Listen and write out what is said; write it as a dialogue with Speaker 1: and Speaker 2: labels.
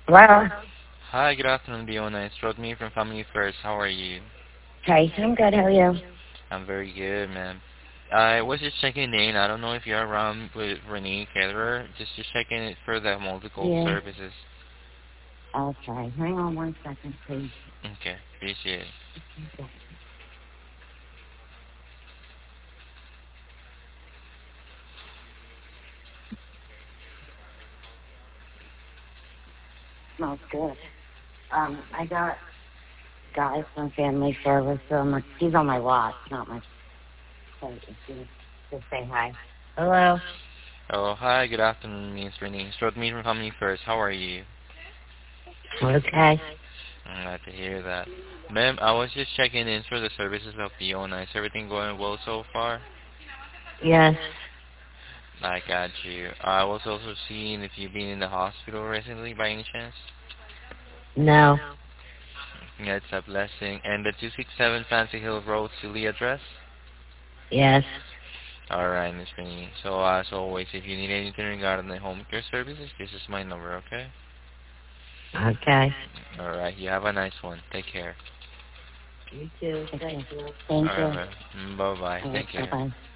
Speaker 1: Hello.
Speaker 2: Hi, good afternoon, Leona. It's Rodney from Family First. How are you?
Speaker 1: Hey, I'm good. How are you?
Speaker 2: I'm very good, ma'am. I was just checking in. I don't know if you're around with Renee Caterer. Just checking it for the multiple
Speaker 1: Yeah.
Speaker 2: services.
Speaker 1: Okay. Hang on one second, please.
Speaker 2: Okay, appreciate it.
Speaker 1: Smells good. I got guy from Family Service. He's on my watch, not my plate. Just say hi. Hello.
Speaker 2: Oh, hi, good afternoon, Miss Renee. It's Rodney from Family First. How are you?
Speaker 1: Okay.
Speaker 2: I'm glad to hear that. Ma'am, I was just checking in for the services of Leona. Is everything going well so far?
Speaker 1: Yes.
Speaker 2: I got you. I was also seeing if you've been in the hospital recently by any chance.
Speaker 1: No.
Speaker 2: Yeah, it's a blessing. And the 267 Fancy Hill Road, Silly address?
Speaker 1: Yes.
Speaker 2: Alright, Miss Penny. So as always, if you need anything regarding the home care services, this is my number, okay?
Speaker 1: Okay.
Speaker 2: Alright, you have a nice one. Take care.
Speaker 1: You too. Thank you. Thank you.
Speaker 2: Alright, bye-bye.
Speaker 1: All right.
Speaker 2: Take care.
Speaker 1: Bye-bye.